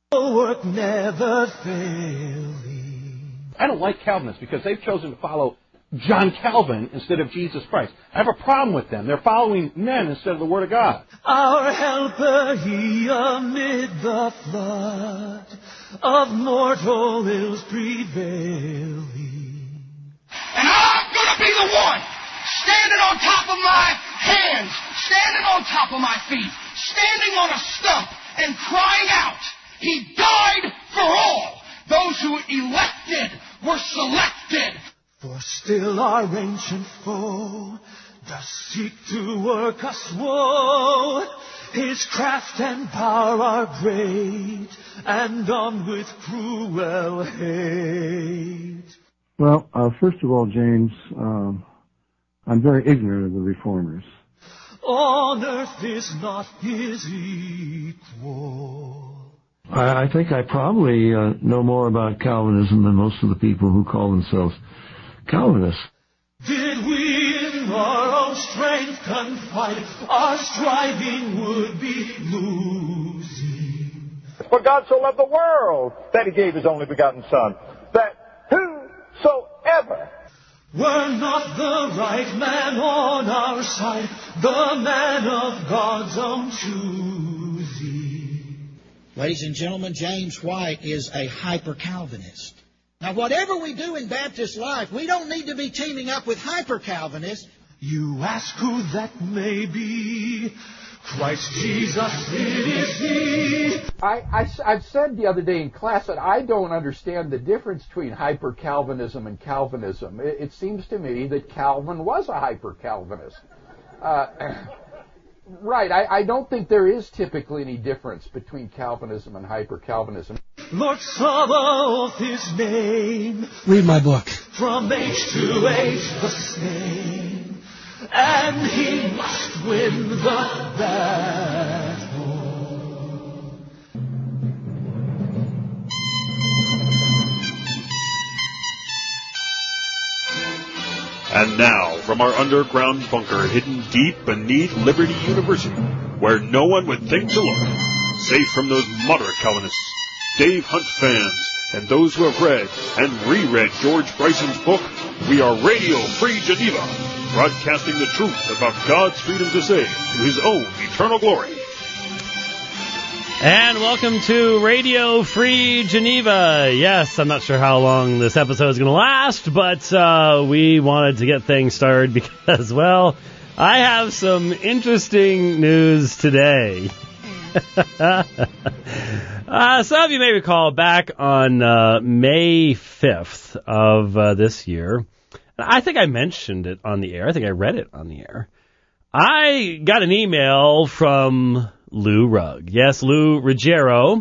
Work never failing. I don't like Calvinists because they've chosen to follow John Calvin instead of Jesus Christ. I have a problem with them. They're following men instead of the Word of God. Our helper, he amid the flood of mortal ills prevailing. And I'm going to be the one standing on top of my hands, standing on top of my feet, standing on a stump and crying out, he died for all. Those who elected were selected. For still our ancient foe does seek to work us woe. His craft and power are great, and armed with cruel hate. Well, first of all, James, I'm very ignorant of the Reformers. On earth is not his equal. I think I probably know more about Calvinism than most of the people who call themselves Calvinists. Did we in our own strength confide, our striving would be losing. For God so loved the world that he gave his only begotten Son, that whosoever were not the right man on our side, the man of God's own choosing. Ladies and gentlemen, James White is a hyper-Calvinist. Now, whatever we do in Baptist life, we don't need to be teaming up with hyper-Calvinists. You ask who that may be. Christ Jesus, it is he. I've said the other day in class that I don't understand the difference between hyper-Calvinism and Calvinism. It seems to me that Calvin was a hyper-Calvinist. Right, I don't think there is typically any difference between Calvinism and hyper-Calvinism. Lord Sabaoth his name. Read my book. From age to age the same. And he must win the battle. And now, from our underground bunker hidden deep beneath Liberty University, where no one would think to look, safe from those moderate Calvinists, Dave Hunt fans, and those who have read and reread George Bryson's book, we are Radio Free Geneva, broadcasting the truth about God's freedom to say to his own eternal glory. And welcome to Radio Free Geneva. Yes, I'm not sure how long this episode is going to last, but we wanted to get things started because, well, I have some interesting news today. Some of you may recall back on May 5th of this year, I think I mentioned it on the air. I think I read it on the air. I got an email from Lou Rugg. Yes, Lou Ruggiero,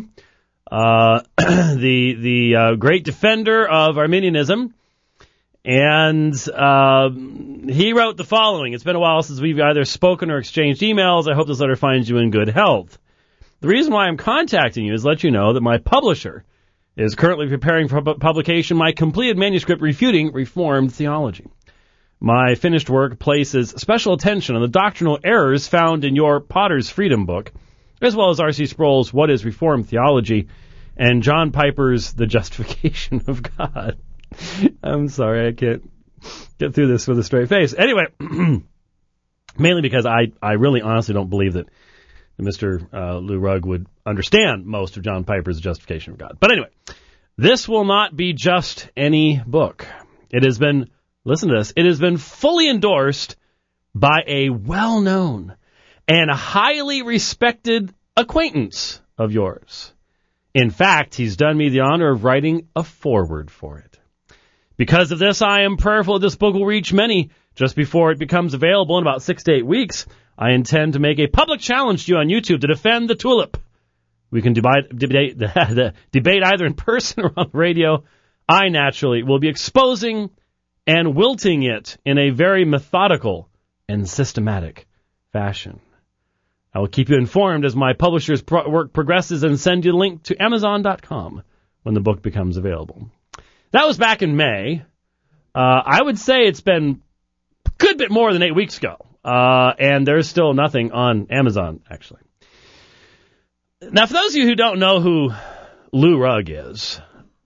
the great defender of Arminianism. And he wrote the following. It's been a while since we've either spoken or exchanged emails. I hope this letter finds you in good health. The reason why I'm contacting you is to let you know that my publisher is currently preparing for publication my completed manuscript refuting Reformed theology. My finished work places special attention on the doctrinal errors found in your Potter's Freedom book, as well as R.C. Sproul's What is Reformed Theology and John Piper's The Justification of God. I'm sorry, I can't get through this with a straight face. Anyway, mainly because I really honestly don't believe that Mr. Lou Rugg would understand most of John Piper's Justification of God. But anyway, this will not be just any book. It has been, listen to this, it has been fully endorsed by a well-known and highly respected acquaintance of yours. In fact, he's done me the honor of writing a foreword for it. Because of this, I am prayerful that this book will reach many. Just before it becomes available in about 6 to 8 weeks, I intend to make a public challenge to you on YouTube to defend the tulip. We can debate either in person or on the radio. I naturally will be exposing and wilting it in a very methodical and systematic fashion. I will keep you informed as my publisher's work progresses and send you a link to Amazon.com when the book becomes available. That was back in May. I would say it's been a good bit more than 8 weeks ago. And there's still nothing on Amazon, actually. Now, for those of you who don't know who Lou Rugg is.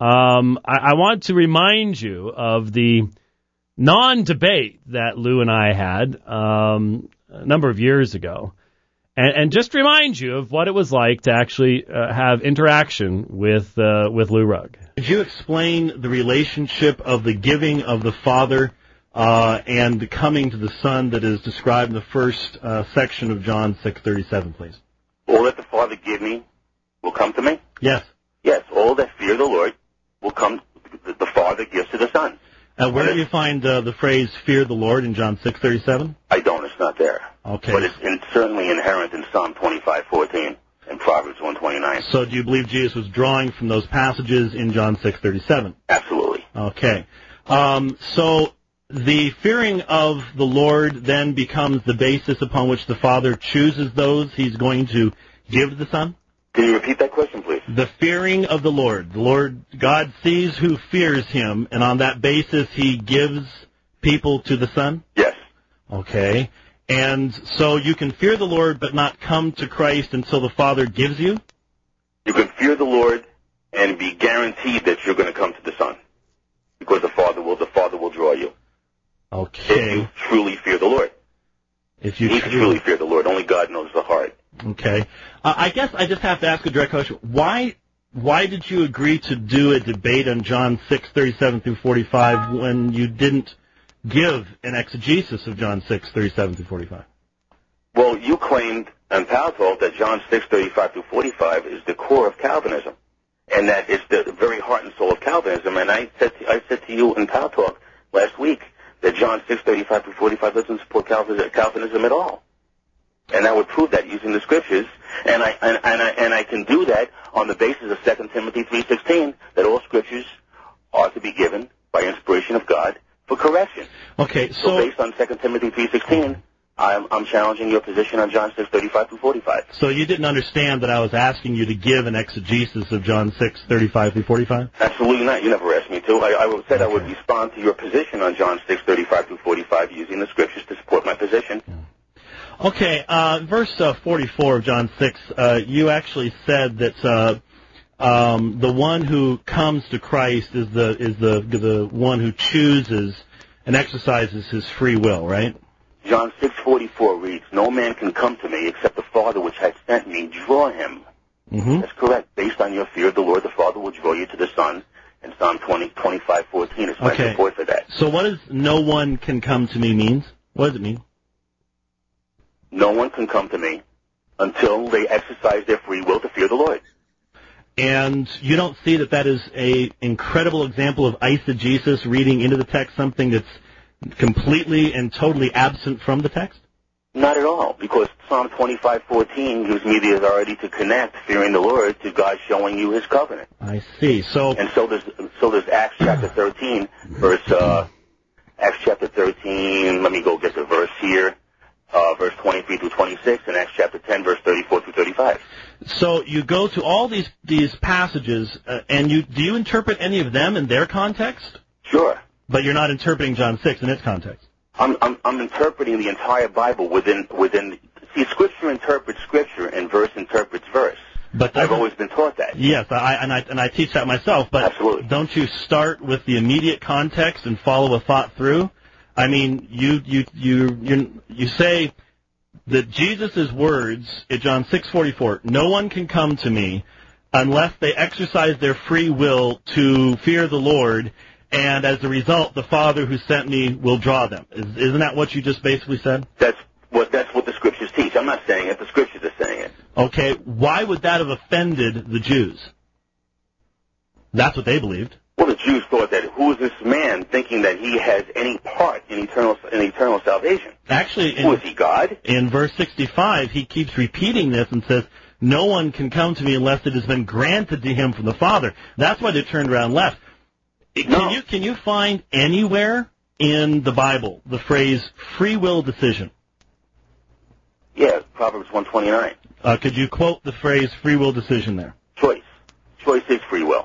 I want to remind you of the non-debate that Lou and I had a number of years ago, and just remind you of what it was like to actually have interaction with Lou Rugg. Could you explain the relationship of the giving of the Father and the coming to the Son that is described in the first section of John 6:37, please? All that the Father give me will come to me? Yes. Yes, all that fear the Lord will come, the Father gives to the Son. Where do you find the phrase "fear the Lord" in John 6:37? I don't. It's not there. Okay. But it's certainly inherent in Psalm 25:14 and Proverbs 1:29. So do you believe Jesus was drawing from those passages in John 6:37? Absolutely. Okay. So the fearing of the Lord then becomes the basis upon which the Father chooses those He's going to give to the Son? Can you repeat that question, please? The fearing of the Lord. The Lord, God sees who fears Him, and on that basis He gives people to the Son? Yes. Okay. And so you can fear the Lord but not come to Christ until the Father gives you? You can fear the Lord and be guaranteed that you're going to come to the Son, because the Father will draw you. Okay. If you truly fear the Lord. If you truly fear the Lord. Only God knows the heart. Okay. I guess I just have to ask a direct question. Why did you agree to do a debate on John 6:37 through 45 when you didn't give an exegesis of John 6:37 through 45? Well, you claimed on Power Talk that John 6:35 through 45 is the core of Calvinism, and that it's the very heart and soul of Calvinism. And I said to you in Power Talk last week that John 6:35 through 45 doesn't support Calvinism at all. And I would prove that using the scriptures, and I can do that on the basis of 2 Timothy 3:16, that all scriptures are to be given by inspiration of God for correction. Okay, so based on 2 Timothy 3:16, I'm challenging your position on John 6:35 through 45. So you didn't understand that I was asking you to give an exegesis of John 6:35 through 45? Absolutely not. You never asked me to. I said I would respond to your position on John 6:35 through 45 using the scriptures to support my position. Okay, verse 44 of John 6, you actually said that the one who comes to Christ is the one who chooses and exercises his free will, right? John 6:44 reads, "No man can come to me except the Father which has sent me draw him." Mm-hmm. That's correct. Based on your fear of the Lord, the Father will draw you to the Son. And Psalm 25:14 is my support for that. So what does "no one can come to me" means? What does it mean? No one can come to me until they exercise their free will to fear the Lord. And you don't see that is a incredible example of eisegesis, reading into the text something that's completely and totally absent from the text? Not at all, because Psalm 25:14 gives me the authority to connect fearing the Lord to God showing you His covenant. I see. So there's Acts chapter 13, Acts chapter 13. Let me go get the verse here. Verse 23 through 26, and Acts chapter 10, verse 34 through 35. So you go to all these passages, and do you interpret any of them in their context? Sure. But you're not interpreting John 6 in its context. I'm interpreting the entire Bible within. See, Scripture interprets Scripture, and verse interprets verse. But I've always been taught that. Yes, I teach that myself. But absolutely. Don't you start with the immediate context and follow a thought through? I mean, you say that Jesus' words in John 6:44, "No one can come to me unless they exercise their free will to fear the Lord, and as a result, the Father who sent me will draw them." Isn't that what you just basically said? That's what the Scriptures teach. I'm not saying it. The Scriptures are saying it. Okay, why would that have offended the Jews? That's what they believed. Well, the Jews thought that who is this man thinking that he has any part in eternal salvation? Actually, who is he, God? In verse 65, he keeps repeating this and says, "No one can come to me unless it has been granted to him from the Father." That's why they turned around and left. No. Can you find anywhere in the Bible the phrase free will decision? Yeah, Proverbs 1:29. Could you quote the phrase free will decision there? Choice. Choice is free will.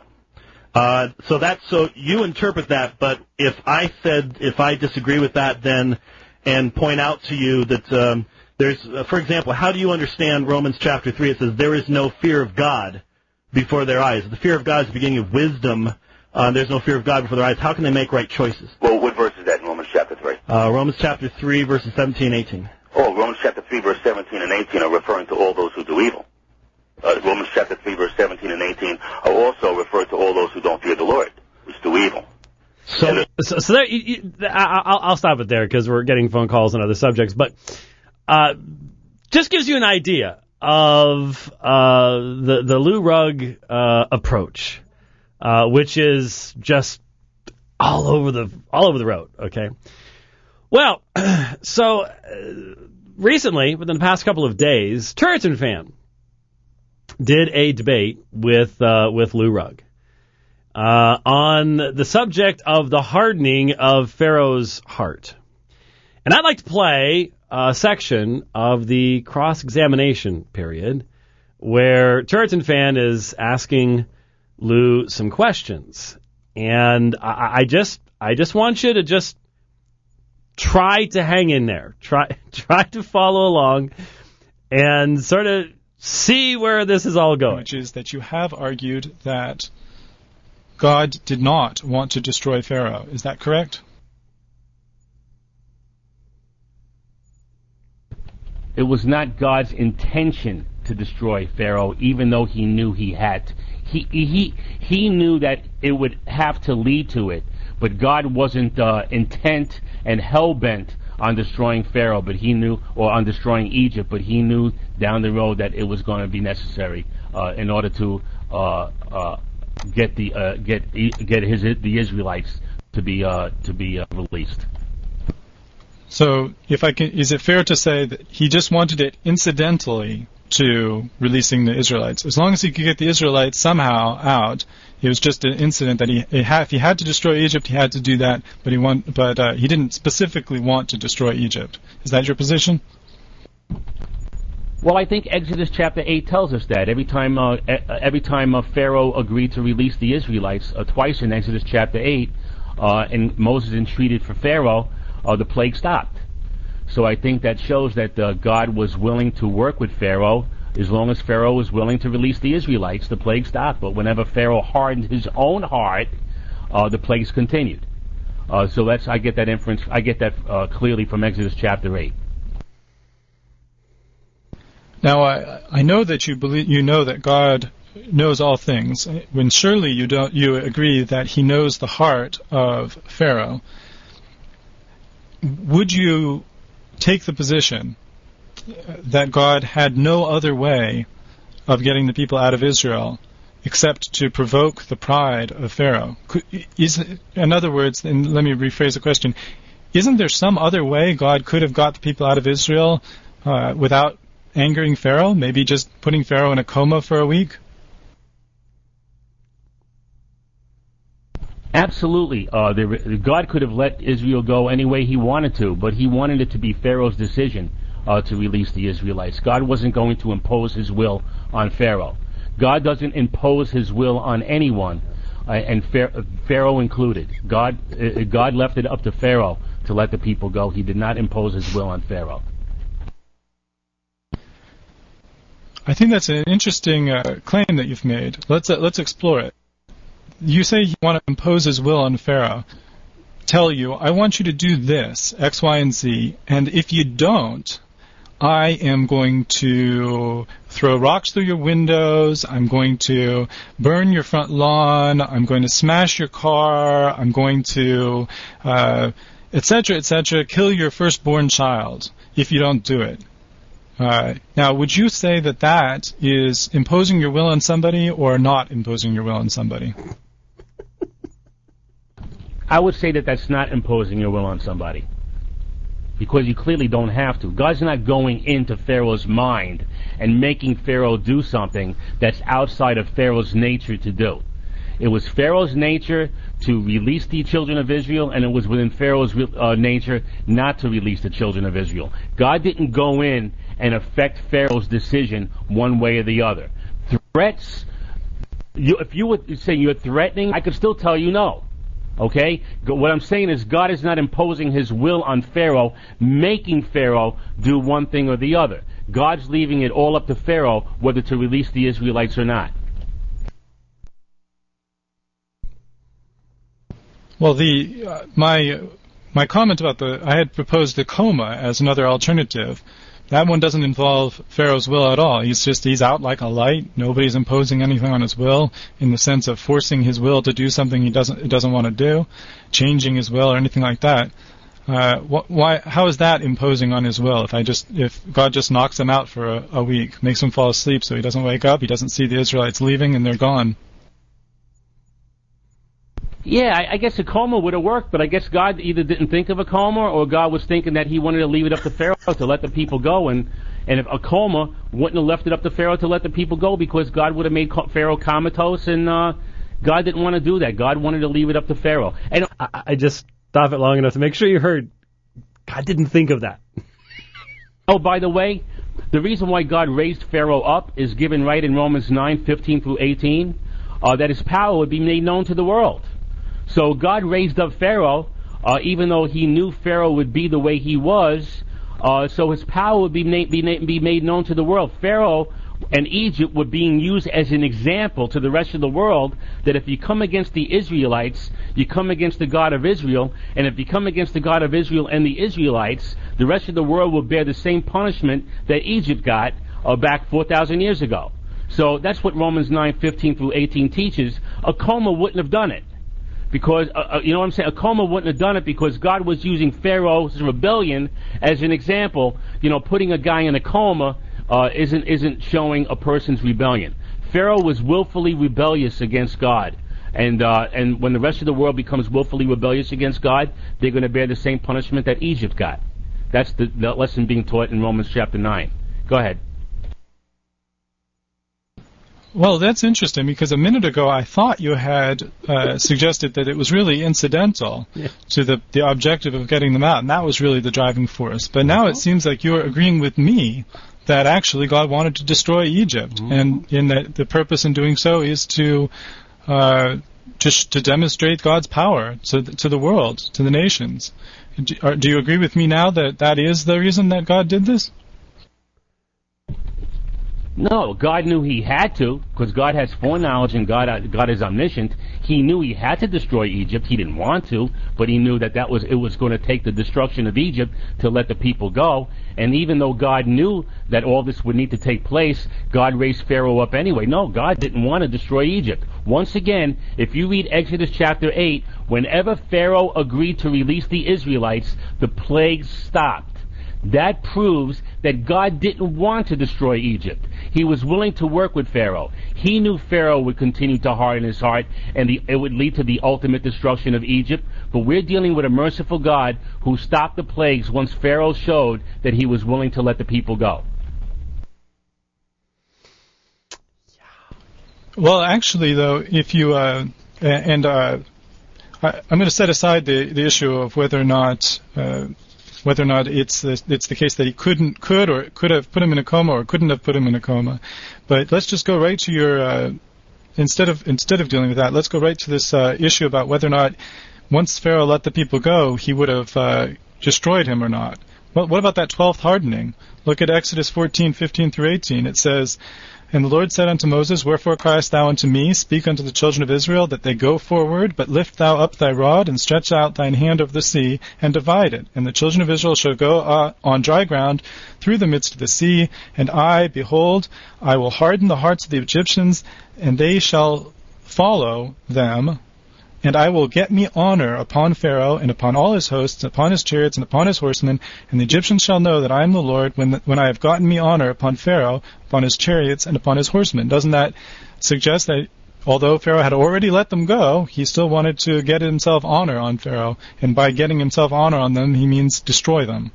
So you interpret that, but if I disagree with that, then and point out to you that there's, for example, how do you understand Romans chapter 3? It says there is no fear of God before their eyes. The fear of God is the beginning of wisdom. There's no fear of God before their eyes. How can they make right choices? Well, what verse is that in Romans chapter 3? Romans chapter 3, verses 17 and 18. Oh, Romans chapter 3, verse 17 and 18 are referring to all those who do evil. Romans chapter 3, verse 17 and 18 are also referred to all those who don't fear the Lord, which do evil. So there, I'll stop it there because we're getting phone calls on other subjects, but just gives you an idea of the Lou Rugg approach, which is just all over the road. Okay. Well, so recently, within the past couple of days, Turretin Fan did a debate with Lou Rugg on the subject of the hardening of Pharaoh's heart. And I'd like to play a section of the cross-examination period where Turretin Fan is asking Lou some questions. And I just want you to just try to hang in there. Try to follow along and sort of see where this is all going. Which is that you have argued that God did not want to destroy Pharaoh. Is that correct? It was not God's intention to destroy Pharaoh, even though he knew he had to. He knew that it would have to lead to it, but God wasn't intent and hell-bent on destroying Pharaoh, but he knew, or on destroying Egypt, but he knew down the road that it was going to be necessary in order to get the Israelites to be released. So, is it fair to say that he just wanted it incidentally to releasing the Israelites? As long as he could get the Israelites somehow out, it was just an incident that if he had to destroy Egypt, he had to do that, but he didn't specifically want to destroy Egypt. Is that your position? Well, I think Exodus chapter 8 tells us that every time Pharaoh agreed to release the Israelites, twice in Exodus chapter 8, and Moses entreated for Pharaoh, the plague stopped. So I think that shows that God was willing to work with Pharaoh. As long as Pharaoh was willing to release the Israelites, the plague stopped. But whenever Pharaoh hardened his own heart, the plagues continued. So I get that inference. I get that clearly from Exodus chapter 8. Now, I know that you know that God knows all things. When surely you agree that He knows the heart of Pharaoh. Would you take the position that God had no other way of getting the people out of Israel except to provoke the pride of Pharaoh? In other words, and let me rephrase the question, isn't there some other way God could have got the people out of Israel without angering Pharaoh? Maybe just putting Pharaoh in a coma for a week? Absolutely. God could have let Israel go any way he wanted to, but he wanted it to be Pharaoh's decision to release the Israelites. God wasn't going to impose his will on Pharaoh. God doesn't impose his will on anyone, and Pharaoh included. God left it up to Pharaoh to let the people go. He did not impose his will on Pharaoh. I think that's an interesting claim that you've made. Let's explore it. You say you want to impose his will on Pharaoh. Tell you, I want you to do this, X, Y, and Z, and if you don't, I am going to throw rocks through your windows, I'm going to burn your front lawn, I'm going to smash your car, I'm going to, etc., kill your firstborn child if you don't do it. Now, would you say that is imposing your will on somebody or not imposing your will on somebody? I would say that's not imposing your will on somebody, because you clearly don't have to. God's not going into Pharaoh's mind and making Pharaoh do something that's outside of Pharaoh's nature to do. It was Pharaoh's nature to release the children of Israel, and it was within Pharaoh's nature not to release the children of Israel. God didn't go in and affect Pharaoh's decision one way or the other. Threats, if you would say you're threatening, I could still tell you no. Okay? What I'm saying is God is not imposing his will on Pharaoh, making Pharaoh do one thing or the other. God's leaving it all up to Pharaoh whether to release the Israelites or not. Well, my comment about I had proposed the coma as another alternative. That one doesn't involve Pharaoh's will at all. He's out like a light. Nobody's imposing anything on his will in the sense of forcing his will to do something he doesn't want to do, changing his will or anything like that. How is that imposing on his will? If God just knocks him out for a week, makes him fall asleep so he doesn't wake up, he doesn't see the Israelites leaving and they're gone. Yeah, I guess a coma would have worked, but I guess God either didn't think of a coma or God was thinking that he wanted to leave it up to Pharaoh to let the people go, and if a coma wouldn't have left it up to Pharaoh to let the people go because God would have made Pharaoh comatose, and God didn't want to do that. God wanted to leave it up to Pharaoh. And I just stopped it long enough to make sure you heard God didn't think of that. Oh, by the way, the reason why God raised Pharaoh up is given right in Romans 9:15 through 18, that his power would be made known to the world. So God raised up Pharaoh, even though he knew Pharaoh would be the way he was, so his power would be made known to the world. Pharaoh and Egypt were being used as an example to the rest of the world that if you come against the Israelites, you come against the God of Israel, and if you come against the God of Israel and the Israelites, the rest of the world will bear the same punishment that Egypt got back 4,000 years ago. So that's what Romans 9:15 through 18 teaches. A coma wouldn't have done it. Because, you know what I'm saying? A coma wouldn't have done it because God was using Pharaoh's rebellion as an example. You know, putting a guy in a coma isn't showing a person's rebellion. Pharaoh was willfully rebellious against God. And when the rest of the world becomes willfully rebellious against God, they're going to bear the same punishment that Egypt got. That's the lesson being taught in Romans chapter 9. Go ahead. Well, that's interesting because a minute ago I thought you had suggested that it was really incidental to the objective of getting them out, and that was really the driving force. But now it seems like you're agreeing with me that actually God wanted to destroy Egypt, and in that the purpose in doing so is to demonstrate God's power to the world, to the nations. Do you agree with me now that is the reason that God did this? No, God knew he had to, because God has foreknowledge and God is omniscient. He knew he had to destroy Egypt. He didn't want to, but he knew that it was going to take the destruction of Egypt to let the people go. And even though God knew that all this would need to take place, God raised Pharaoh up anyway. No, God didn't want to destroy Egypt. Once again, if you read Exodus chapter 8, whenever Pharaoh agreed to release the Israelites, the plagues stopped. That proves that God didn't want to destroy Egypt. He was willing to work with Pharaoh. He knew Pharaoh would continue to harden his heart, and it would lead to the ultimate destruction of Egypt. But we're dealing with a merciful God who stopped the plagues once Pharaoh showed that he was willing to let the people go. Well, actually, though, if you I'm going to set aside the issue of whether or not it's the case that he could have put him in a coma or couldn't have put him in a coma. But let's just go right to your instead of dealing with that, let's go right to this issue about whether or not once Pharaoh let the people go, he would have destroyed him or not. Well, what about that 12th hardening? Look at Exodus 14:15 through 18. It says, "And the Lord said unto Moses, Wherefore criest thou unto me? Speak unto the children of Israel, that they go forward, but lift thou up thy rod, and stretch out thine hand over the sea, and divide it. And the children of Israel shall go on dry ground through the midst of the sea. And I, behold, I will harden the hearts of the Egyptians, and they shall follow them. And I will get me honor upon Pharaoh, and upon all his hosts, upon his chariots, and upon his horsemen. And the Egyptians shall know that I am the Lord, when I have gotten me honor upon Pharaoh, upon his chariots, and upon his horsemen." Doesn't that suggest that although Pharaoh had already let them go, he still wanted to get himself honor on Pharaoh? And by getting himself honor on them, he means destroy them.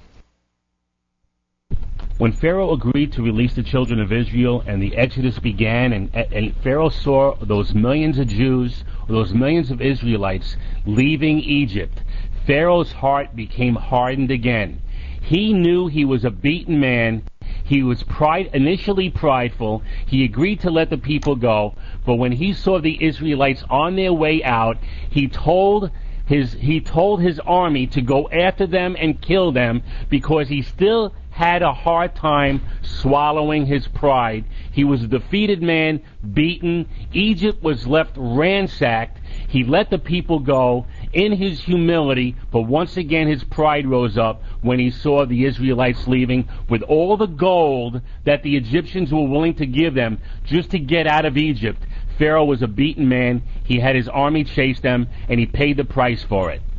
When Pharaoh agreed to release the children of Israel and the Exodus began, and Pharaoh saw those millions of Jews, those millions of Israelites leaving Egypt, Pharaoh's heart became hardened again. He knew he was a beaten man. He was initially prideful. He agreed to let the people go, but when he saw the Israelites on their way out, he told his army to go after them and kill them because he still had a hard time swallowing his pride. He was a defeated man, beaten. Egypt was left ransacked. He let the people go in his humility, but once again his pride rose up when he saw the Israelites leaving with all the gold that the Egyptians were willing to give them just to get out of Egypt. Pharaoh was a beaten man. He had his army chase them, and he paid the price for it.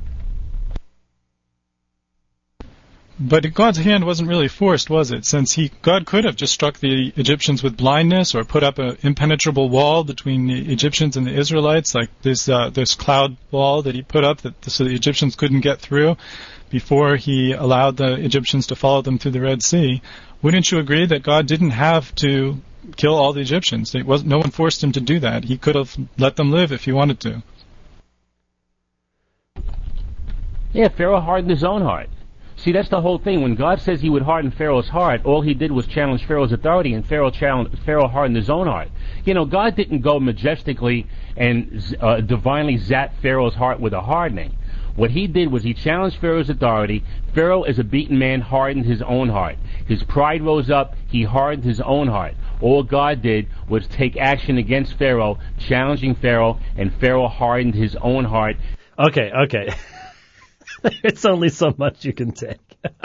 But God's hand wasn't really forced, was it? Since God could have just struck the Egyptians with blindness or put up an impenetrable wall between the Egyptians and the Israelites, like this cloud wall that he put up so the Egyptians couldn't get through before he allowed the Egyptians to follow them through the Red Sea. Wouldn't you agree that God didn't have to kill all the Egyptians? No one forced him to do that. He could have let them live if he wanted to. Yeah, Pharaoh hardened his own heart. See, that's the whole thing. When God says he would harden Pharaoh's heart, all he did was challenge Pharaoh's authority, and Pharaoh hardened his own heart. You know, God didn't go majestically and divinely zap Pharaoh's heart with a hardening. What he did was he challenged Pharaoh's authority. Pharaoh, as a beaten man, hardened his own heart. His pride rose up. He hardened his own heart. All God did was take action against Pharaoh, challenging Pharaoh, and Pharaoh hardened his own heart. Okay. It's only so much you can take.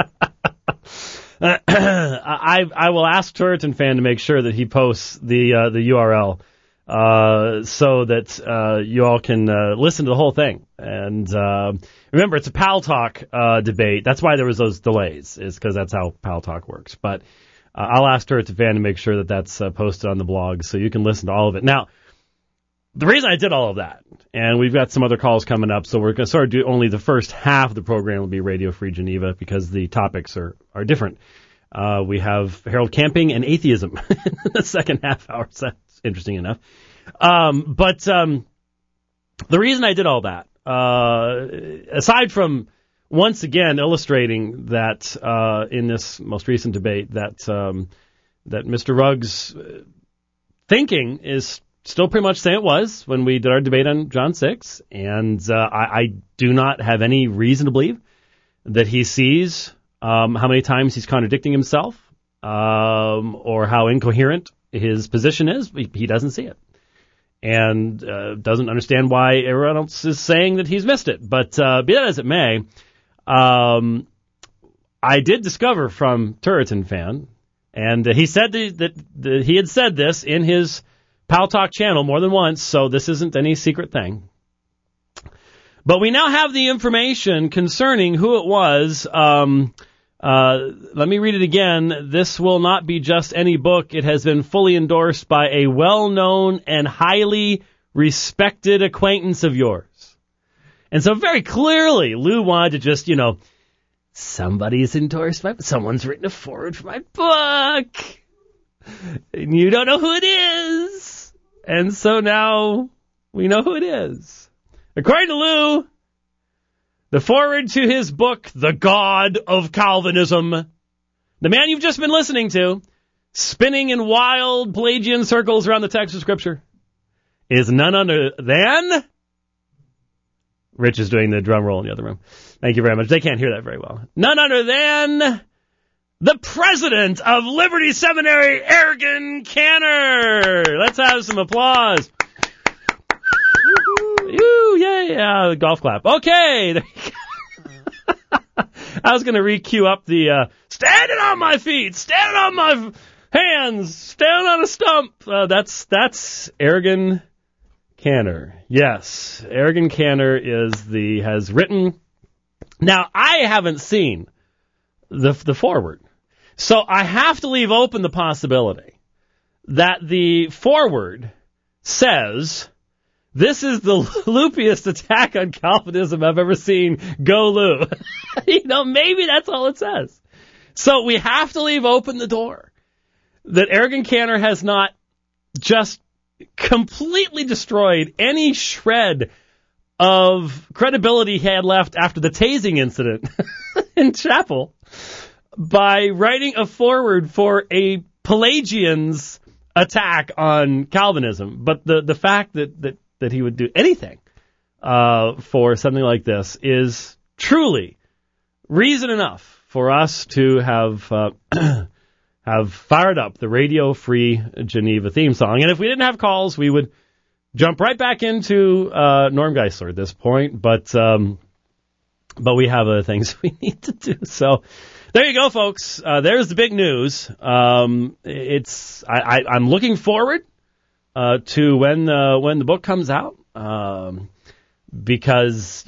I will ask Turretin Fan to make sure that he posts the URL so that you all can listen to the whole thing. And remember, it's a Pal Talk debate. That's why there was those delays, is because that's how Pal Talk works. But I'll ask Turretin Fan to make sure that that's posted on the blog so you can listen to all of it. Now, the reason I did all of that, and we've got some other calls coming up, so we're going to sort of do only the first half of the program will be Radio Free Geneva because the topics are different. We have Harold Camping and atheism in the second half hour, so that's interesting enough. But the reason I did all that, aside from once again illustrating that in this most recent debate that Mr. Rugg's thinking is still pretty much the same it was when we did our debate on John 6, and I do not have any reason to believe that he sees how many times he's contradicting himself or how incoherent his position is. He doesn't see it, and doesn't understand why everyone else is saying that he's missed it. But be that as it may, I did discover from Turretin Fan, and he said that he had said this in his Pal Talk channel more than once, so this isn't any secret thing. But we now have the information concerning who it was. Let me read it again. This will not be just any book. It has been fully endorsed by a well-known and highly respected acquaintance of yours. And so very clearly, Lou wanted to just, somebody's endorsed someone's written a foreword for my book. And you don't know who it is. And so now we know who it is. According to Lou, the foreword to his book, The God of Calvinism, the man you've just been listening to, spinning in wild Pelagian circles around the text of Scripture, is none other than... Rich is doing the drum roll in the other room. Thank you very much. They can't hear that very well. None other than... the president of Liberty Seminary, Ergen Canner. Let's have some applause. Yeah, golf clap. Okay. I was going to re-cue up the standing on my feet, standing on my hands, standing on a stump. That's Ergen Canner. Yes, Ergen Canner has written. Now, I haven't seen the foreword. So I have to leave open the possibility that the foreword says, this is the loopiest attack on Calvinism I've ever seen. Go Lou. Maybe that's all it says. So we have to leave open the door that Ergen Canner has not just completely destroyed any shred of credibility he had left after the tasing incident in chapel by writing a foreword for a Pelagian's attack on Calvinism. But the fact that he would do anything for something like this is truly reason enough for us to have fired up the Radio Free Geneva theme song. And if we didn't have calls, we would jump right back into Norm Geisler at this point, but we have other things we need to do. So there you go, folks. There's the big news. I'm looking forward to when the book comes out, because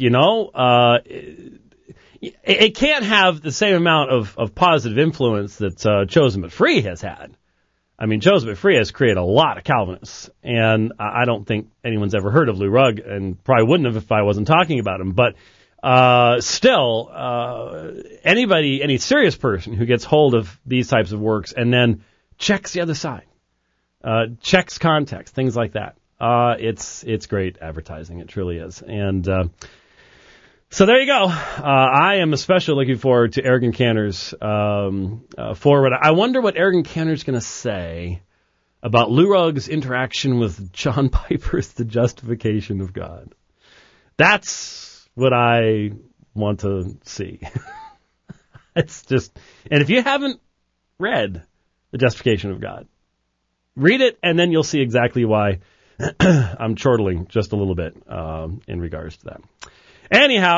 it can't have the same amount of positive influence that Chosen but Free has had. I mean, Chosen but Free has created a lot of Calvinists, and I don't think anyone's ever heard of Lou Rugg, and probably wouldn't have if I wasn't talking about him. But still, any serious person who gets hold of these types of works and then checks the other side, checks context, things like that, it's great advertising. It truly is. And so there you go. I am especially looking forward to Eric Cantor's forward. I wonder what Eric Cantor's going to say about Lou Rugg's interaction with John Piper's The Justification of God. That's what I want to see. It's just, and if you haven't read The Justification of God, read it, and then you'll see exactly why I'm chortling just a little bit in regards to that. Anyhow,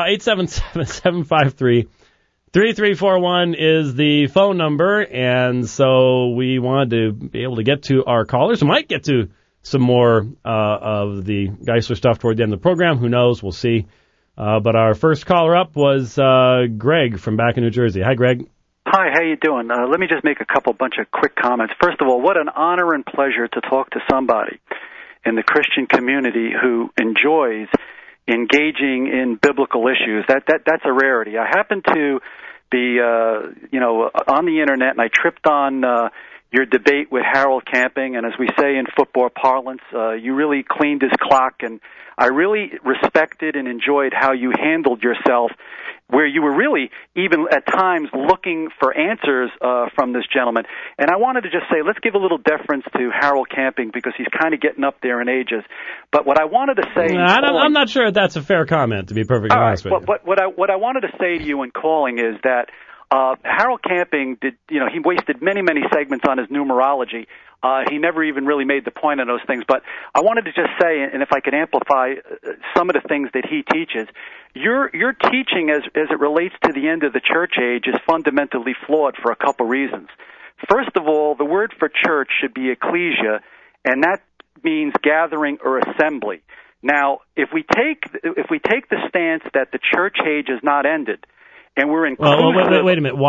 877-753-3341 is the phone number, and so we wanted to be able to get to our callers. We might get to some more of the Geisler stuff toward the end of the program. Who knows? We'll see. But our first caller up was Greg from back in New Jersey. Hi, Greg. Hi, how you doing? Let me just make a bunch of quick comments. First of all, what an honor and pleasure to talk to somebody in the Christian community who enjoys engaging in biblical issues. That's a rarity. I happen to be on the internet, and I tripped on your debate with Harold Camping, and as we say in football parlance, you really cleaned his clock, and I really respected and enjoyed how you handled yourself, where you were really even at times looking for answers from this gentleman. And I wanted to just say, let's give a little deference to Harold Camping because he's kind of getting up there in ages. But what I wanted to say... I'm not sure that's a fair comment, to be perfectly honest with you. But what I wanted to say to you in calling is that Harold Camping did, he wasted many, many segments on his numerology. He never even really made the point on those things. But I wanted to just say, and if I could amplify some of the things that he teaches, your teaching as it relates to the end of the church age is fundamentally flawed for a couple reasons. First of all, the word for church should be ecclesia, and that means gathering or assembly. Now, if we take the stance that the church age has not ended, and we're inclusive... Wait a minute.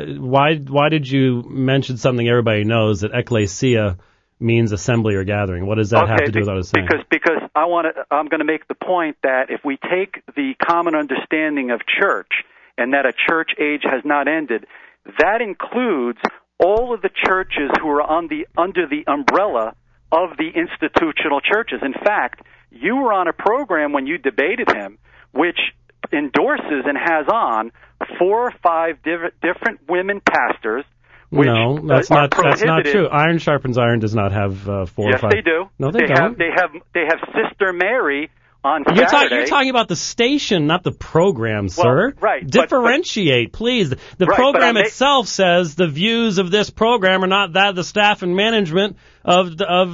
Why did you mention something everybody knows, that ecclesia means assembly or gathering? What does that have to do with what I was saying? Because I'm going to make the point that if we take the common understanding of church and that a church age has not ended, that includes all of the churches who are under the umbrella of the institutional churches. In fact, you were on a program when you debated him, which endorses and has on 4 or 5 different women pastors. No, that's not true. Iron sharpens iron does not have 4 or 5. Yes, they do. No, they don't. They have Sister Mary on Saturday. You're talking about the station, not the program, sir. Right. Differentiate, please. The program itself says the views of this program are not that of the staff and management of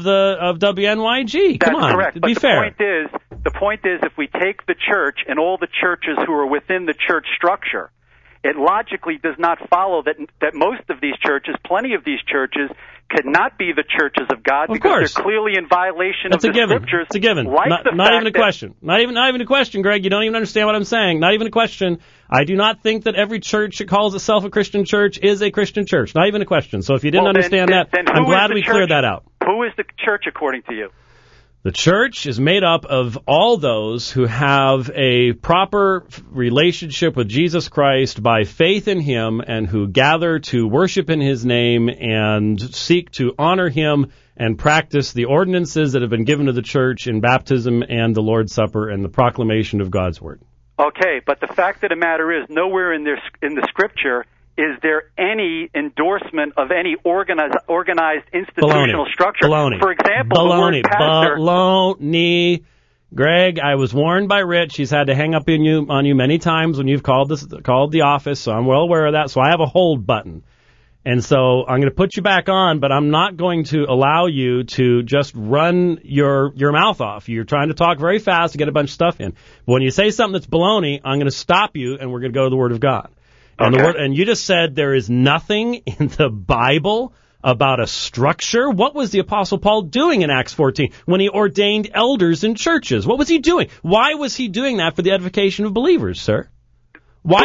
WNYG. Come on, that's correct. Be fair. The point is, if we take the church and all the churches who are within the church structure, it logically does not follow that most of these churches, plenty of these churches, could not be the churches of God because they're clearly in violation of the scriptures. It's a given. Not even a question. Not even a question, Greg. You don't even understand what I'm saying. Not even a question. I do not think that every church that calls itself a Christian church is a Christian church. Not even a question. So if you didn't understand that, I'm glad we cleared that out. Who is the church according to you? The church is made up of all those who have a proper relationship with Jesus Christ by faith in Him and who gather to worship in His name and seek to honor Him and practice the ordinances that have been given to the church in baptism and the Lord's Supper and the proclamation of God's Word. Okay, but the fact of the matter is, nowhere in the Scripture is there any endorsement of any organized institutional structure. Baloney. For example, the word pastor... Baloney. Greg, I was warned by Rich. He's had to hang up on you many times when you've called the office, so I'm well aware of that. So I have a hold button. And so I'm going to put you back on, but I'm not going to allow you to just run your mouth off. You're trying to talk very fast to get a bunch of stuff in. But when you say something that's baloney, I'm going to stop you, and we're going to go to the Word of God. And and you just said there is nothing in the Bible about a structure. What was the Apostle Paul doing in Acts 14 when he ordained elders in churches? What was he doing? Why was he doing that for the edification of believers, sir? Why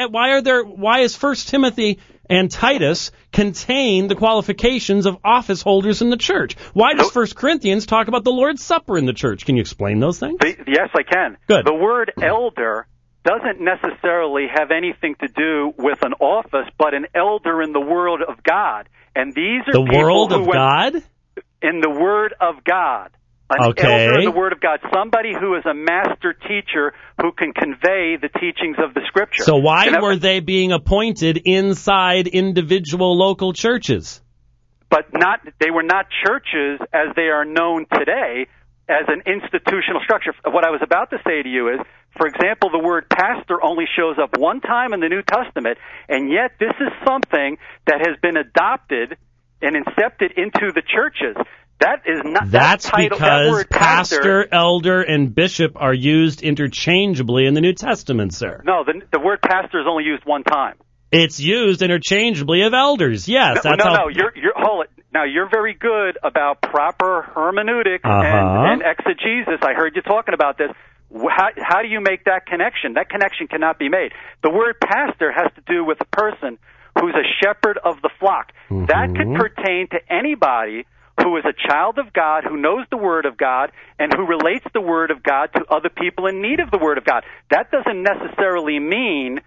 is 1 Timothy and Titus contain the qualifications of office holders in the church? Why does 1 Corinthians talk about the Lord's Supper in the church? Can you explain those things? Yes, I can. Good. The word elder doesn't necessarily have anything to do with an office, but an elder in the Word of God. And these are the people world who of God? In the Word of God. An elder in the Word of God. Somebody who is a master teacher who can convey the teachings of the Scripture. So why were they being appointed inside individual local churches? But they were not churches as they are known today as an institutional structure. What I was about to say to you is, for example, the word pastor only shows up one time in the New Testament, and yet this is something that has been adopted and incepted into the churches. That is not. That's title, because that word pastor, elder, and bishop are used interchangeably in the New Testament, sir. No, the word pastor is only used one time. It's used interchangeably of elders. Yes, No. Hold it. Now you're very good about proper hermeneutic and exegesis. I heard you talking about this. How do you make that connection? That connection cannot be made. The word pastor has to do with a person who's a shepherd of the flock. Mm-hmm. That could pertain to anybody who is a child of God, who knows the Word of God, and who relates the Word of God to other people in need of the Word of God. That doesn't necessarily mean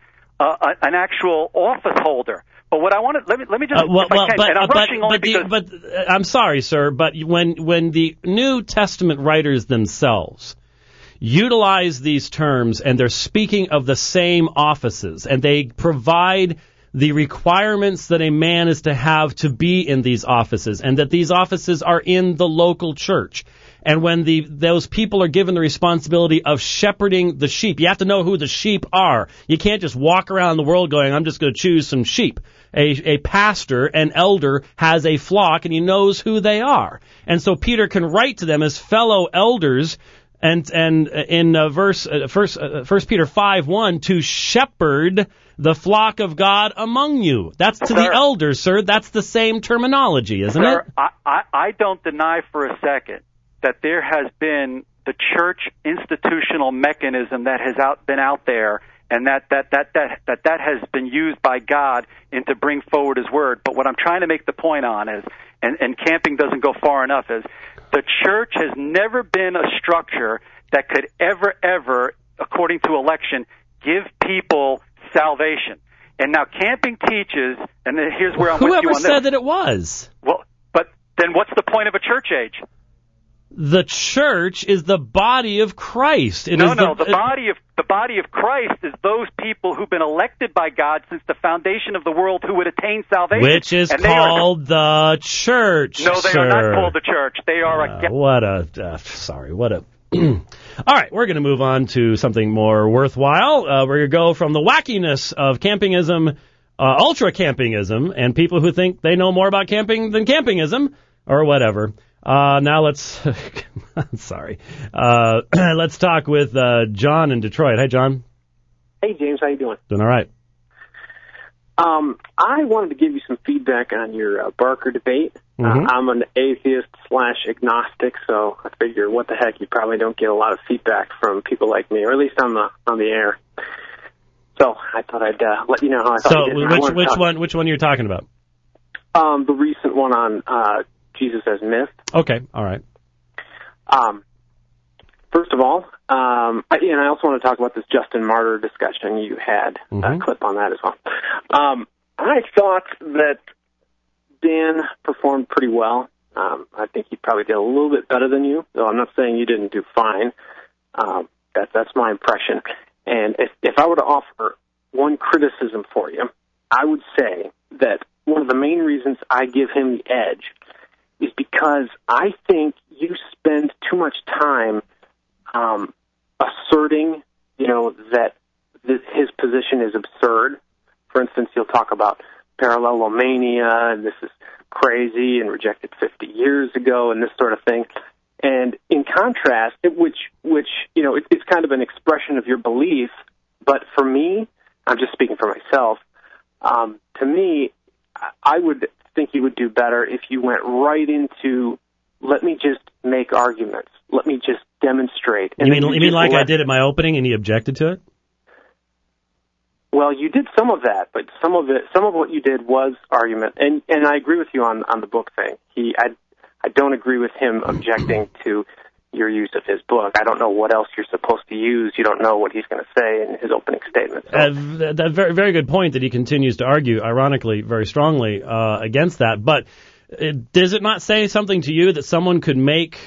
an actual office holder. But what I want to let me just if I can, and I'm rushing only because. But I'm sorry, sir, but when the New Testament writers themselves utilize these terms and they're speaking of the same offices and they provide the requirements that a man is to have to be in these offices and that these offices are in the local church. And when those people are given the responsibility of shepherding the sheep, you have to know who the sheep are. You can't just walk around the world going, I'm just going to choose some sheep. A pastor, an elder, has a flock and he knows who they are. And so Peter can write to them as fellow elders and in First Peter 5:1 to shepherd the flock of God among you. That's to the elders, sir. That's the same terminology, isn't it? I don't deny for a second that there has been the church institutional mechanism that has been out there, and that has been used by God to bring forward His Word. But what I'm trying to make the point on is, and camping doesn't go far enough, is the church has never been a structure that could ever, according to election, give people salvation. And now camping teaches, and here's where I'm with you on this. Whoever said that it was? Well, but then what's the point of a church age? The church is the body of Christ. The body of Christ is those people who've been elected by God since the foundation of the world who would attain salvation. Which is called the church, No, they sir. are not called the church. They are All right, we're going to move on to something more worthwhile. We're going to go from the wackiness of campingism, ultra-campingism, and people who think they know more about camping than campingism, or whatever. Now let's, let's talk with John in Detroit. Hey, John. Hey, James, how you doing? Doing all right. I wanted to give you some feedback on your Barker debate. Mm-hmm. I'm an atheist/agnostic, so I figure, what the heck, you probably don't get a lot of feedback from people like me, or at least on the air. So I thought I'd let you know how I thought you did. Which one are you talking about? The recent one on Jesus as myth. Okay, all right. First of all, and I also want to talk about this Justin Martyr discussion you had, a clip on that as well. I thought that Dan performed pretty well. I think he probably did a little bit better than you, though I'm not saying you didn't do fine. That's my impression. And if I were to offer one criticism for you, I would say that one of the main reasons I give him the edge is because I think you spend too much time asserting, that his position is absurd. For instance, you'll talk about parallelomania, and this is crazy and rejected 50 years ago, and this sort of thing. And in contrast, which it's kind of an expression of your belief, but for me, I'm just speaking for myself, to me, I would think you would do better if you went right into, let me just make arguments, let me just demonstrate. And you mean like I did at my opening and he objected to it? Well, you did some of that, but some of what you did was argument, and I agree with you on the book thing. I don't agree with him objecting to your use of his book. I don't know what else you're supposed to use. You don't know what he's going to say in his opening statement. So. That very, very good point that he continues to argue, ironically, very strongly against that. But does it not say something to you that someone could make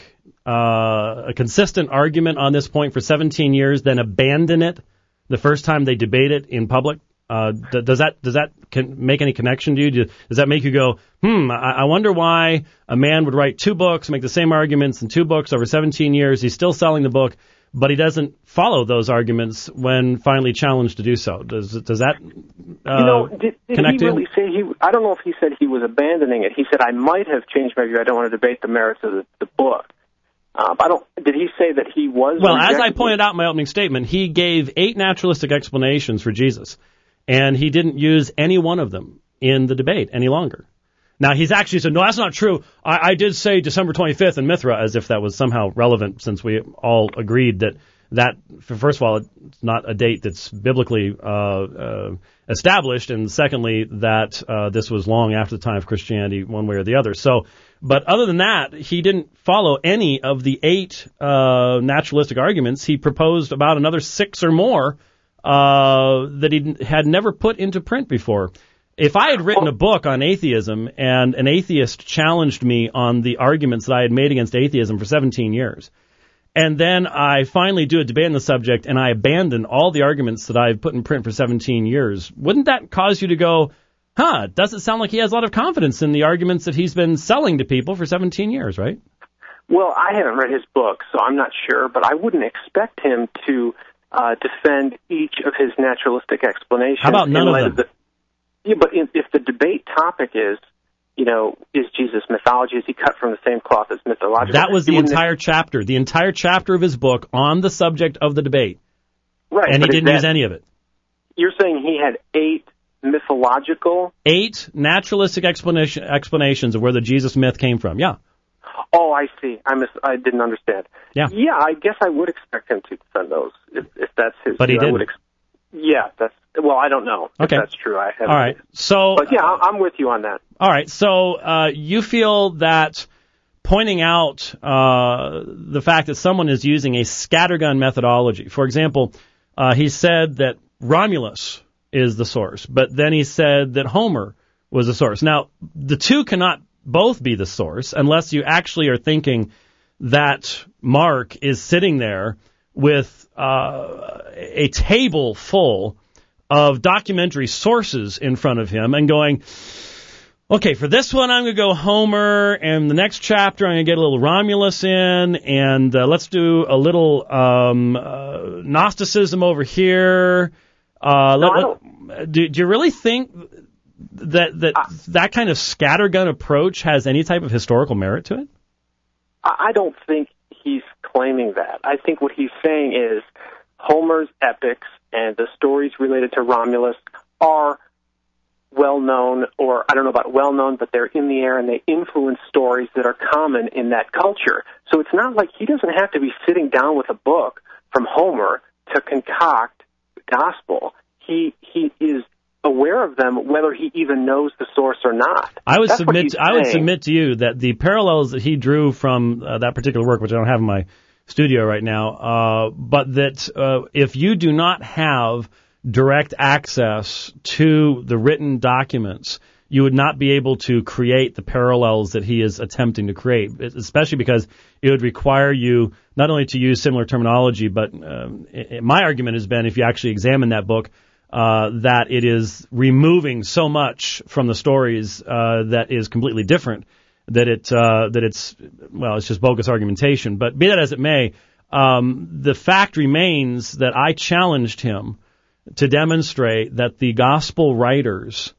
a consistent argument on this point for 17 years, then abandon it the first time they debate it in public? Does that make any connection to you? Does that make you go, I wonder why a man would write 2 books, make the same arguments in 2 books over 17 years. He's still selling the book, but he doesn't follow those arguments when finally challenged to do so. Does that did connect he really say I don't know if he said he was abandoning it. He said, I might have changed my view. I don't want to debate the merits of the book. Did he say that he was? Well, as I pointed out in my opening statement, he gave 8 naturalistic explanations for Jesus, and he didn't use any one of them in the debate any longer. Now, he's actually said, no, that's not true. I did say December 25th in Mithra, as if that was somehow relevant, since we all agreed that first of all, it's not a date that's biblically established, and secondly, that this was long after the time of Christianity, one way or the other. So, but other than that, he didn't follow any of the 8 naturalistic arguments. He proposed about another 6 or more that he had never put into print before. If I had written a book on atheism and an atheist challenged me on the arguments that I had made against atheism for 17 years, and then I finally do a debate on the subject and I abandon all the arguments that I've put in print for 17 years, wouldn't that cause you to go, doesn't sound like he has a lot of confidence in the arguments that he's been selling to people for 17 years, right? Well, I haven't read his book, so I'm not sure, but I wouldn't expect him to defend each of his naturalistic explanations. How about none of them? But if the debate topic is, is Jesus mythology? Is he cut from the same cloth as mythological? That was the entire chapter. The entire chapter of his book on the subject of the debate. Right. And he didn't use any of it. You're saying he had 8 mythological? 8 naturalistic explanations of where the Jesus myth came from, yeah. Oh, I see. I didn't understand. Yeah. Yeah, I guess I would expect him to defend those if that's his. But he didn't. I don't know if that's true. I haven't. All right. So. But yeah, I'm with you on that. All right. So you feel that pointing out the fact that someone is using a scattergun methodology. For example, he said that Romulus is the source, but then he said that Homer was the source. Now, the two cannot both be the source unless you actually are thinking that Mark is sitting there with a table full of documentary sources in front of him and going, okay, for this one I'm going to go Homer, and the next chapter I'm going to get a little Romulus in, and let's do a little Gnosticism over here. Do you really think that kind of scattergun approach has any type of historical merit to it? I don't think he's claiming that. I think what he's saying is Homer's epics and the stories related to Romulus are well-known, or I don't know about well-known, but they're in the air and they influence stories that are common in that culture. So it's not like he doesn't have to be sitting down with a book from Homer to concoct the gospel. He is aware of them, whether he even knows the source or not. I would submit to you that the parallels that he drew from that particular work, which I don't have in my studio right now, but that if you do not have direct access to the written documents, you would not be able to create the parallels that he is attempting to create, especially because it would require you not only to use similar terminology, but my argument has been, if you actually examine that book, that it is removing so much from the stories that is completely different, that it's just bogus argumentation. But be that as it may, the fact remains that I challenged him to demonstrate that the gospel writers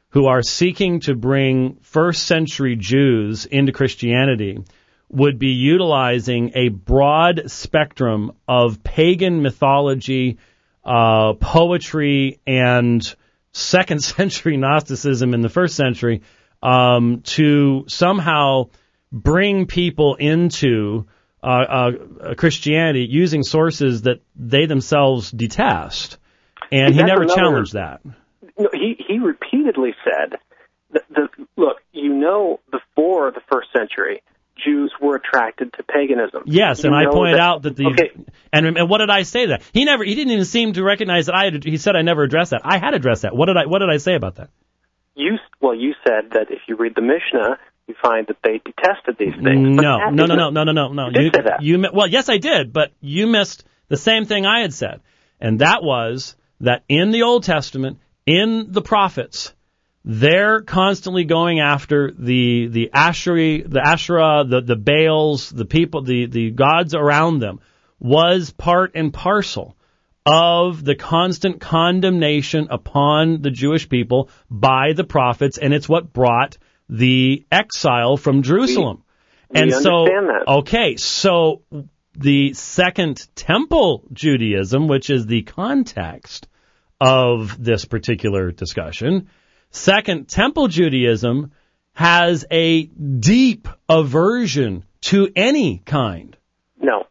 who are seeking to bring first century Jews into Christianity would be utilizing a broad spectrum of pagan mythology, poetry, and second century Gnosticism in the first century to somehow bring people into Christianity using sources that they themselves detest. And he never challenged that. No, he repeatedly said, look, before the first century, Jews were attracted to paganism. Yes, and I pointed out that and what did I say that? He didn't even seem to recognize that he said I never addressed that. I had addressed that. What did I say about that? You said that if you read the Mishnah, you find that they detested these things. No. You did say that. Well, yes, I did, but you missed the same thing I had said, and that was that in the Old Testament, in the prophets, they're constantly going after the Asherah, the Baals, the people, the gods around them, was part and parcel of the constant condemnation upon the Jewish people by the prophets, and it's what brought the exile from Jerusalem. We understand that. Okay, so the Second Temple Judaism, which is the context of this particular discussion, Second Temple Judaism has a deep aversion to any kind. No.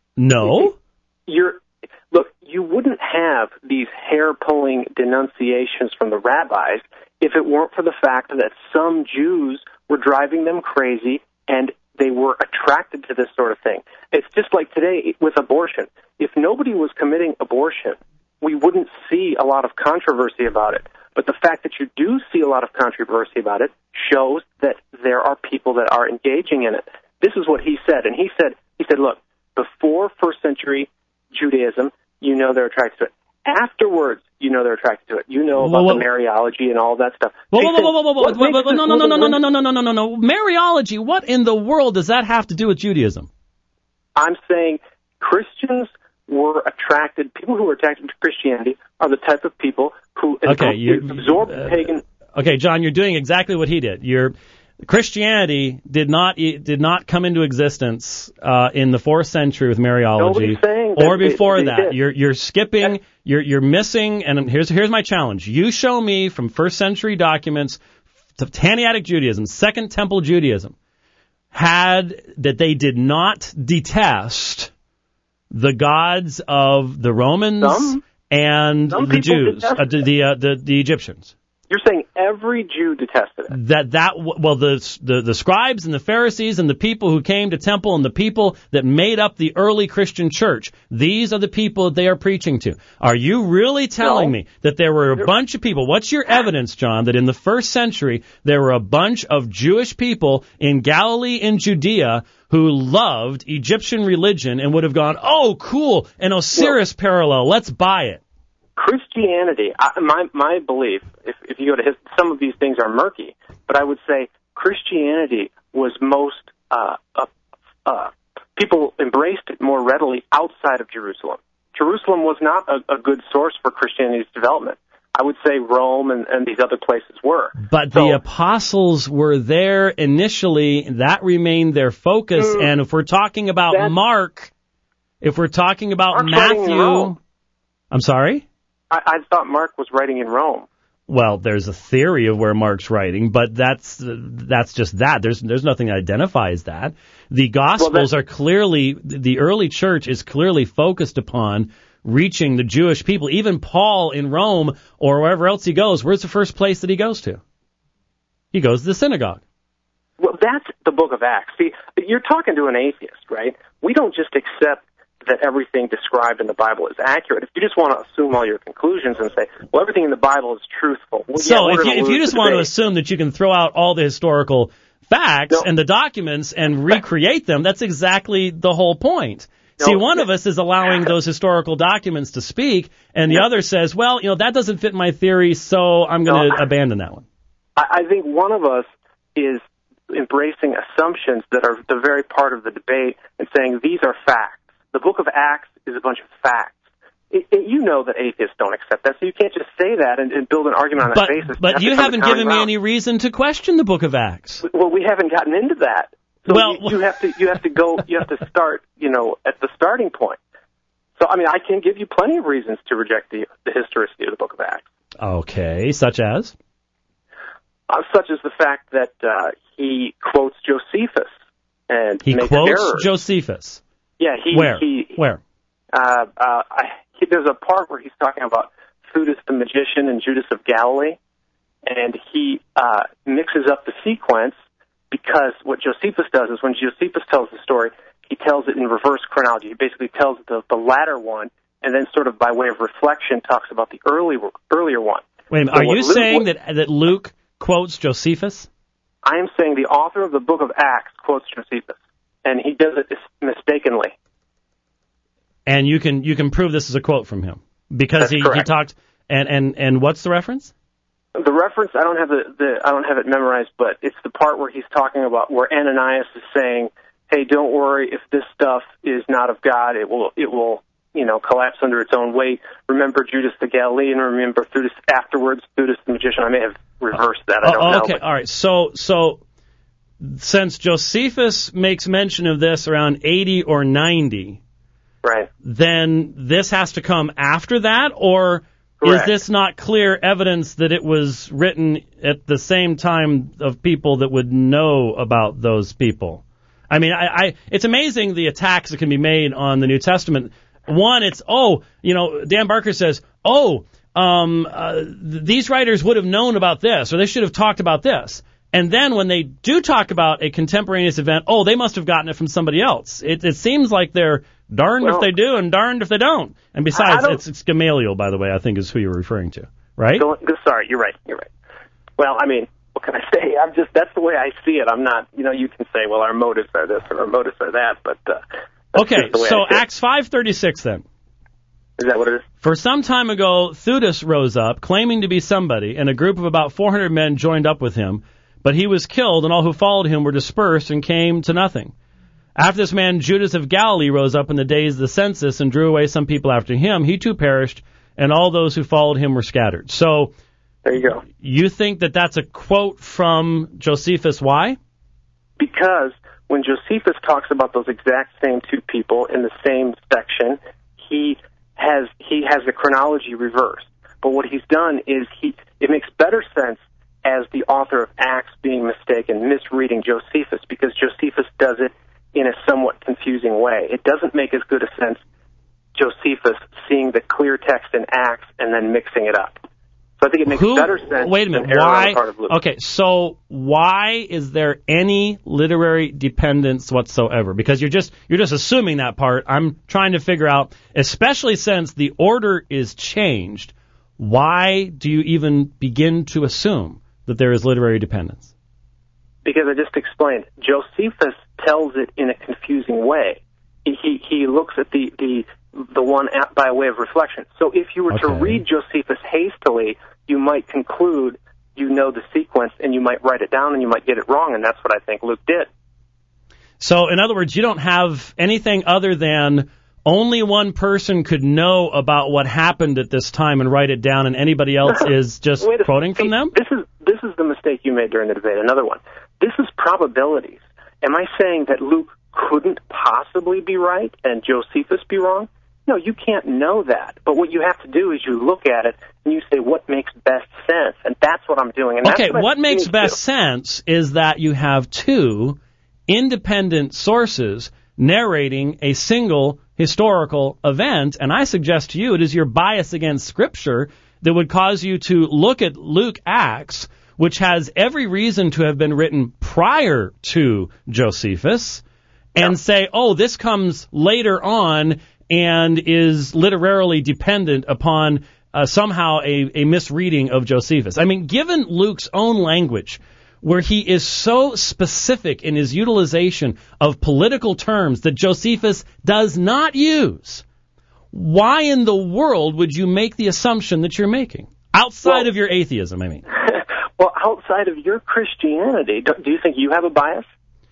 You wouldn't have these hair-pulling denunciations from the rabbis if it weren't for the fact that some Jews were driving them crazy and they were attracted to this sort of thing. It's just like today with abortion. If nobody was committing abortion, we wouldn't see a lot of controversy about it. But the fact that you do see a lot of controversy about it shows that there are people that are engaging in it. This is what he said. And he said, look, before first century Judaism, they're attracted to it. Afterwards, they're attracted to it. About the Mariology and all that stuff. No. Mariology, what in the world does that have to do with Judaism? I'm saying Christians were attracted, people who were attracted to Christianity are the type of people who absorb pagan. Okay, John, you're doing exactly what he did. Christianity did not come into existence in the 4th century with Mariology, or before that. You're skipping. You're missing. And here's my challenge. You show me from 1st century documents, Tannaitic Judaism, Second Temple Judaism, that they did not detest the gods of the Romans and the Jews, the Egyptians. You're saying every Jew detested it. The scribes and the Pharisees and the people who came to temple and the people that made up the early Christian church, these are the people that they are preaching to. Are you really telling me that there were a bunch of people? What's your evidence, John, that in the 1st century there were a bunch of Jewish people in Galilee and Judea who loved Egyptian religion and would have gone, oh, cool, an Osiris parallel, let's buy it? Christianity, my belief, if you go to some of these things are murky, but I would say Christianity was most, people embraced it more readily outside of Jerusalem. Jerusalem was not a good source for Christianity's development. I would say Rome and these other places were. But the apostles were there initially. That remained their focus. And if we're talking about Mark, if we're talking about Matthew, I'm sorry? I thought Mark was writing in Rome. Well, there's a theory of where Mark's writing, but that's just that. There's nothing that identifies that. The Gospels are clearly, the early church is clearly focused upon reaching the Jewish people. Even Paul in Rome or wherever else he goes, where's the first place that he goes to? He goes to the synagogue. Well, that's the book of Acts. See, you're talking to an atheist, right? We don't just accept that everything described in the Bible is accurate. If you just want to assume all your conclusions and say, well, everything in the Bible is truthful. Well, so if you just want to assume that you can throw out all the historical facts and the documents and recreate them, that's exactly the whole point. See, one of us is allowing those historical documents to speak, and the other says, well, that doesn't fit my theory, so I'm going to abandon that one. I think one of us is embracing assumptions that are the very part of the debate and saying these are facts. The book of Acts is a bunch of facts. You know that atheists don't accept that, so you can't just say that and build an argument on that basis. But you haven't given me any reason to question the Book of Acts. Well, we haven't gotten into that. So you have to start, at the starting point. So, I mean, I can give you plenty of reasons to reject the historicity of the Book of Acts. Okay, such as? Such as the fact that he quotes Josephus and he makes quotes errors. Josephus. Yeah, Where? There's a part where he's talking about Theudas the magician and Judas of Galilee, and he mixes up the sequence because what Josephus does is when Josephus tells the story, he tells it in reverse chronology. He basically tells the latter one, and then sort of by way of reflection talks about the earlier one. Wait a minute, are you saying that Luke quotes Josephus? I am saying the author of the Book of Acts quotes Josephus, and he does it mistakenly. And you can prove this is a quote from him because he talked and what's the reference? The reference I don't have it memorized, but it's the part where he's talking about where Ananias is saying, "Hey, don't worry, if this stuff is not of God, it will collapse under its own weight. Remember Judas the Galilean, remember Theudas afterwards, Theudas the magician." I may have reversed that. I don't know. Okay, all right. So since Josephus makes mention of this around 80 or 90. Right. Then this has to come after that, or Correct. Is this not clear evidence that it was written at the same time of people that would know about those people? I mean, it's amazing the attacks that can be made on the New Testament. One, it's, Dan Barker says, these writers would have known about this, or they should have talked about this. And then when they do talk about a contemporaneous event, they must have gotten it from somebody else. It seems like they're darned if they do and darned if they don't. And besides, it's Gamaliel, by the way, I think is who you were referring to, right? Sorry, you're right. Well, I mean, what can I say? That's the way I see it. I'm not, you can say, well, our motives are this or our motives are that, but okay, so Acts 5:36 then. Is that what it is? For some time ago, Theudas rose up, claiming to be somebody, and a group of about 400 men joined up with him. But he was killed, and all who followed him were dispersed and came to nothing. After this man, Judas of Galilee rose up in the days of the census and drew away some people after him. He too perished, and all those who followed him were scattered. So, there you go. You think that that's a quote from Josephus? Why? Because when Josephus talks about those exact same two people in the same section, he has the chronology reversed. But what he's done is it makes better sense as the author of Acts being mistaken, misreading Josephus, because Josephus does it in a somewhat confusing way. It doesn't make as good a sense, Josephus seeing the clear text in Acts and then mixing it up. So I think it makes better sense. Wait a minute, why? Okay, so why is there any literary dependence whatsoever? Because you're just assuming that part. I'm trying to figure out, especially since the order is changed, why do you even begin to assume that there is literary dependence? Because I just explained. Josephus tells it in a confusing way. He looks at the one by way of reflection. So if you were to read Josephus hastily, you might conclude you know the sequence, and you might write it down, and you might get it wrong, and that's what I think Luke did. So, in other words, you don't have anything other than only one person could know about what happened at this time and write it down, and anybody else is just quoting from them? This is the mistake you made during the debate. Another one. This is probabilities. Am I saying that Luke couldn't possibly be right and Josephus be wrong? No, you can't know that. But what you have to do is you look at it and you say, what makes best sense? And that's what I'm doing. And okay, what makes best sense is that you have two independent sources narrating a single historical event, and I suggest to you it is your bias against Scripture that would cause you to look at Luke Acts, which has every reason to have been written prior to Josephus, and say, this comes later on and is literarily dependent upon somehow a misreading of Josephus. I mean, given Luke's own language, where he is so specific in his utilization of political terms that Josephus does not use, why in the world would you make the assumption that you're making? Outside of your atheism, I mean. Well, outside of your Christianity, do you think you have a bias?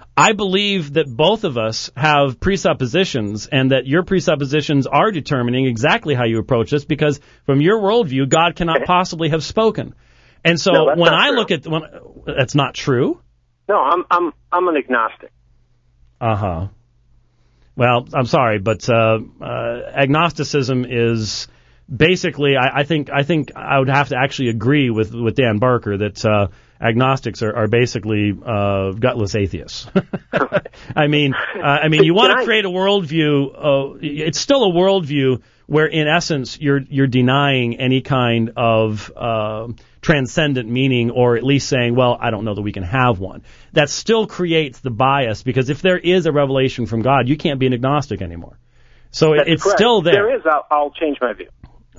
I believe that both of us have presuppositions, and that your presuppositions are determining exactly how you approach this, because from your worldview, God cannot possibly have spoken. And so when I look at that's not true. No, I'm an agnostic. Uh-huh. Well, I'm sorry, but agnosticism is basically, I think I would have to actually agree with Dan Barker that agnostics are basically gutless atheists. I mean, you want to create a worldview. It's still a worldview where, in essence, you're denying any kind of transcendent meaning, or at least saying, well, I don't know that we can have one. That still creates the bias, because if there is a revelation from God, you can't be an agnostic anymore. So it's correct. still there. There is. I'll change my view.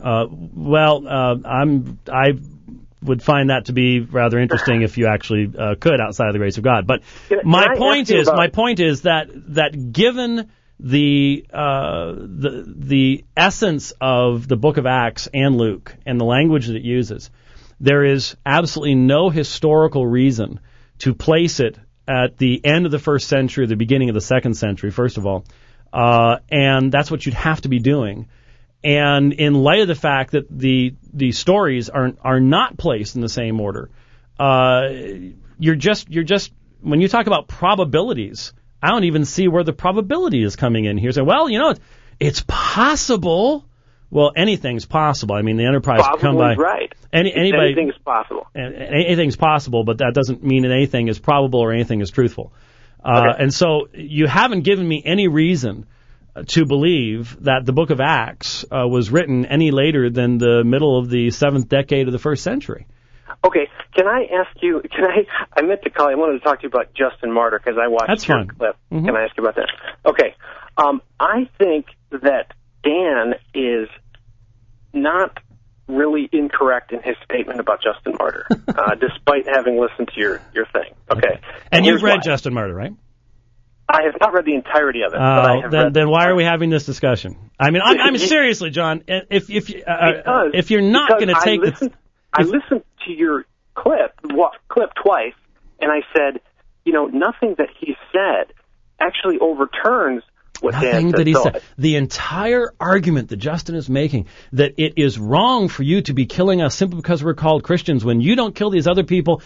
I would find that to be rather interesting if you actually could, outside of the grace of God. But my point is that given the essence of the book of Acts and Luke and the language that it uses, there is absolutely no historical reason to place it at the end of the first century or the beginning of the second century, first of all. And that's what you'd have to be doing. And in light of the fact that the stories are not placed in the same order, you're just when you talk about probabilities, I don't even see where the probability is coming in here. So, well, it's possible. Well, anything's possible. I mean, the Enterprise can come by. Right. Anybody, anything is possible. Anything's possible, but that doesn't mean that anything is probable or anything is truthful. Okay. And so you haven't given me any reason to believe that the book of Acts was written any later than the middle of the 7th decade of the first century. Okay, can I ask you, I meant to call you, I wanted to talk to you about Justin Martyr, because I watched your clip. Mm-hmm. Can I ask you about that? Okay, I think that Dan is not really incorrect in his statement about Justin Martyr, despite having listened to your thing. Okay. And you've read Justin Martyr, right? I have not read the entirety of it. But I have then why are we having this discussion? I mean, I'm seriously, John. If you're not going to take I listened to your clip twice, and I said, nothing that he said actually overturns what Dan said. The entire argument that Justin is making, that it is wrong for you to be killing us simply because we're called Christians when you don't kill these other people.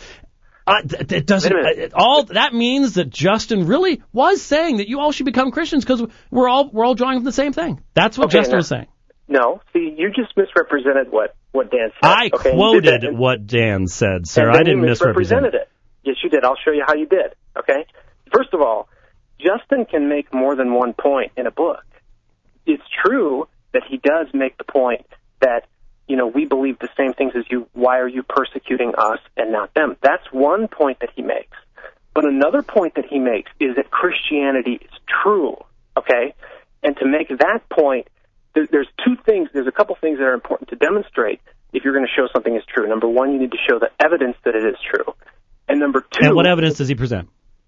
It doesn't. That means that Justin really was saying that you all should become Christians because we're all drawing from the same thing. That's what Justin was saying. No, see, you just misrepresented what Dan said. I quoted what Dan said, sir. I didn't misrepresent it. Yes, you did. I'll show you how you did. Okay. First of all, Justin can make more than one point in a book. It's true that he does make the point that, we believe the same things as you. Why are you persecuting us and not them? That's one point that he makes. But another point that he makes is that Christianity is true, okay? And to make that point, there's two things. There's a couple things that are important to demonstrate if you're going to show something is true. Number one, you need to show the evidence that it is true. And number two... And what evidence does he present?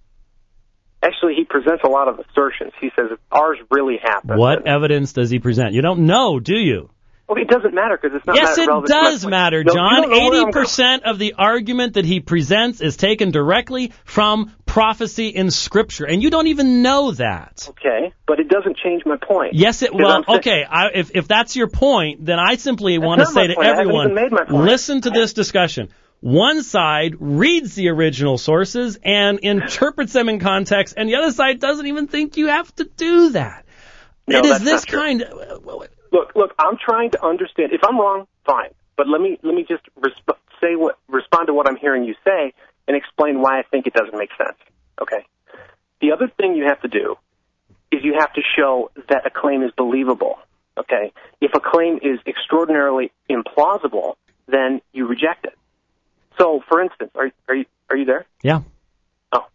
Actually, he presents a lot of assertions. He says ours really happened. What evidence does he present? You don't know, do you? Well, it doesn't matter because it's not relevant. Yes, it does matter, John. 80% of the argument that he presents is taken directly from prophecy in Scripture, and you don't even know that. Okay, but it doesn't change my point. Yes, it will. Okay, if that's your point, then I simply want to say to everyone, listen to this discussion. One side reads the original sources and interprets them in context, and the other side doesn't even think you have to do that. No, it is this kind of... Look, I'm trying to understand. If I'm wrong, fine. But let me just respond to what I'm hearing you say and explain why I think it doesn't make sense. Okay. The other thing you have to do is you have to show that a claim is believable. Okay. If a claim is extraordinarily implausible, then you reject it. So, for instance, are you there? Yeah. Oh.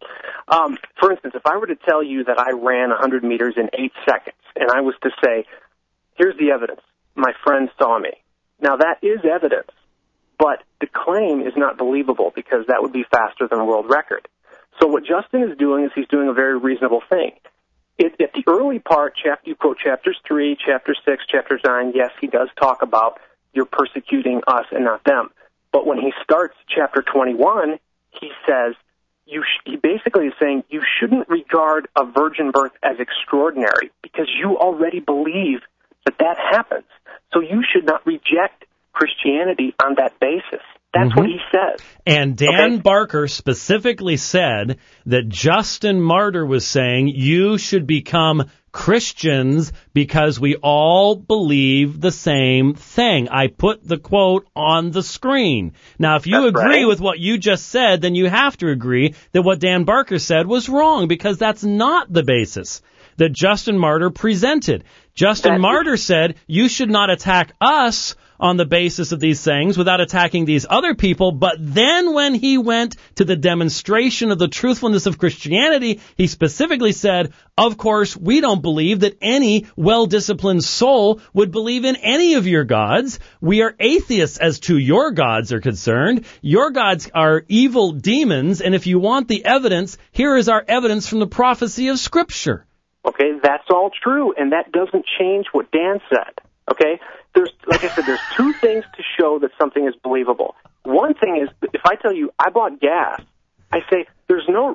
For instance, if I were to tell you that I ran 100 meters in 8 seconds, and I was to say, here's the evidence. My friend saw me. Now, that is evidence, but the claim is not believable because that would be faster than a world record. So what Justin is doing is he's doing a very reasonable thing. At the early part, you quote chapters 3, chapter 6, chapter 9, yes, he does talk about you're persecuting us and not them. But when he starts chapter 21, he says, he basically is saying you shouldn't regard a virgin birth as extraordinary because you already believe that happens. So you should not reject Christianity on that basis. That's what he says. And Dan Barker specifically said that Justin Martyr was saying you should become Christians because we all believe the same thing. I put the quote on the screen. Now, if you agree with what you just said, then you have to agree that what Dan Barker said was wrong, because that's not the basis that Justin Martyr presented. Justin Martyr said you should not attack us on the basis of these things without attacking these other people. But then when he went to the demonstration of the truthfulness of Christianity, he specifically said, of course, we don't believe that any well-disciplined soul would believe in any of your gods. We are atheists as to your gods are concerned. Your gods are evil demons, and if you want the evidence, here is our evidence from the prophecy of Scripture. Okay, that's all true, and that doesn't change what Dan said. Okay? Like I said, there's two things to show that something is believable. One thing is, if I tell you I bought gas, I say there's no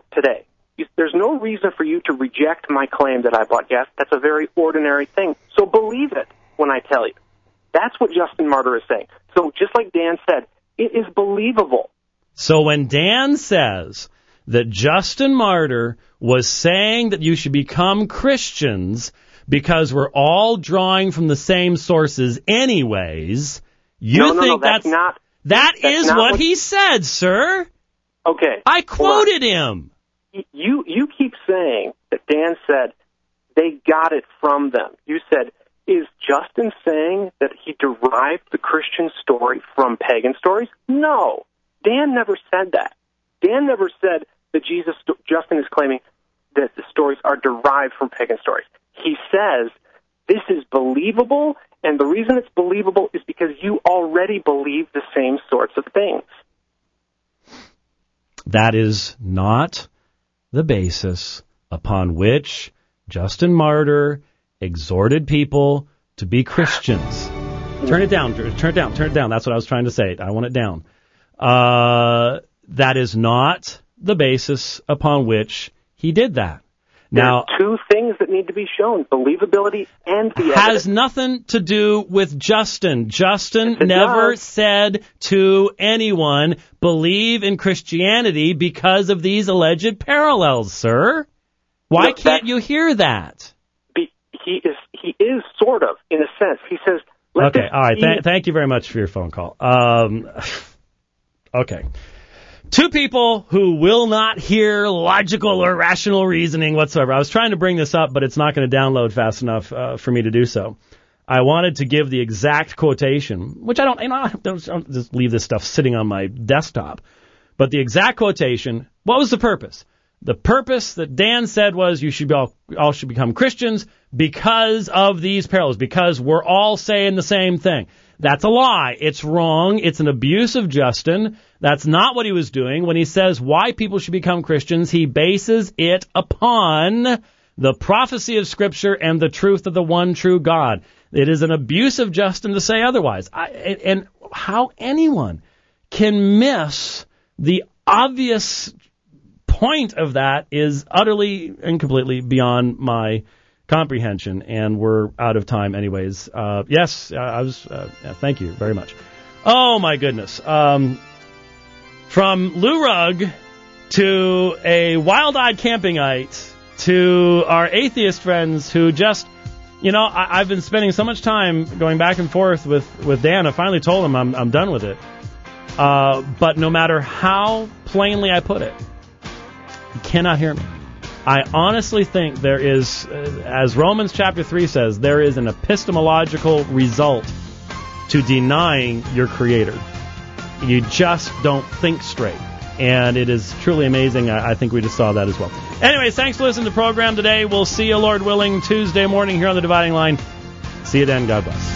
reason for you to reject my claim that I bought gas. That's a very ordinary thing. So believe it when I tell you. That's what Justin Martyr is saying. So just like Dan said, it is believable. So when Dan says that Justin Martyr was saying that you should become Christians because we're all drawing from the same sources anyways, that's not what he said, sir. Okay. I quoted him. You keep saying that Dan said they got it from them. You said, is Justin saying that he derived the Christian story from pagan stories? No. Dan never said that. Dan never said that Justin is claiming that the stories are derived from pagan stories. He says this is believable, and the reason it's believable is because you already believe the same sorts of things. That is not the basis upon which Justin Martyr exhorted people to be Christians. Turn it down, Drew. Turn it down. Turn it down. That's what I was trying to say. I want it down. That is not the basis upon which he did that. Now, there are two things that need to be shown, believability and the evidence. Has nothing to do with Justin. Justin never said to anyone, believe in Christianity because of these alleged parallels, sir. Why can't you hear that? He is sort of, in a sense. He says, okay, all right. Thank you very much for your phone call. Okay. Two people who will not hear logical or rational reasoning whatsoever. I was trying to bring this up, but it's not going to download fast enough for me to do so. I wanted to give the exact quotation, which I don't just leave this stuff sitting on my desktop. But the exact quotation, what was the purpose? The purpose that Dan said was you should all should become Christians because of these parallels, because we're all saying the same thing. That's a lie. It's wrong. It's an abuse of Justin. That's not what he was doing. When he says why people should become Christians, he bases it upon the prophecy of Scripture and the truth of the one true God. It is an abuse of Justin to say otherwise. And how anyone can miss the obvious point of that is utterly and completely beyond my comprehension, and we're out of time anyways. Yes, thank you very much. Oh, my goodness. From Lou Rugg to a wild-eyed campingite to our atheist friends who just, I've been spending so much time going back and forth with Dan. I finally told him I'm done with it. But no matter how plainly I put it, you cannot hear me. I honestly think there is, as Romans chapter 3 says, there is an epistemological result to denying your Creator. You just don't think straight. And it is truly amazing. I think we just saw that as well. Anyways, thanks for listening to the program today. We'll see you, Lord willing, Tuesday morning here on The Dividing Line. See you then. God bless.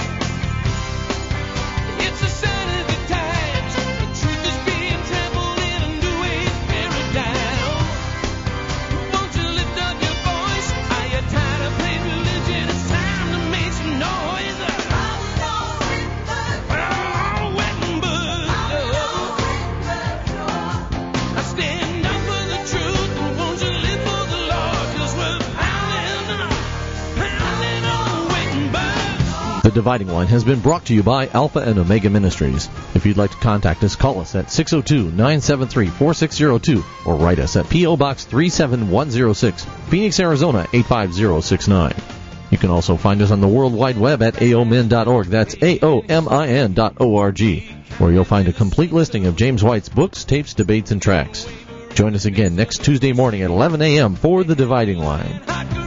It's a sign of the times. The truth is being trampled in. The Dividing Line has been brought to you by Alpha and Omega Ministries. If you'd like to contact us, call us at 602-973-4602 or write us at P.O. Box 37106, Phoenix, Arizona 85069. You can also find us on the World Wide Web at aomin.org. That's aomin.org, where you'll find a complete listing of James White's books, tapes, debates, and tracts. Join us again next Tuesday morning at 11 a.m. for The Dividing Line.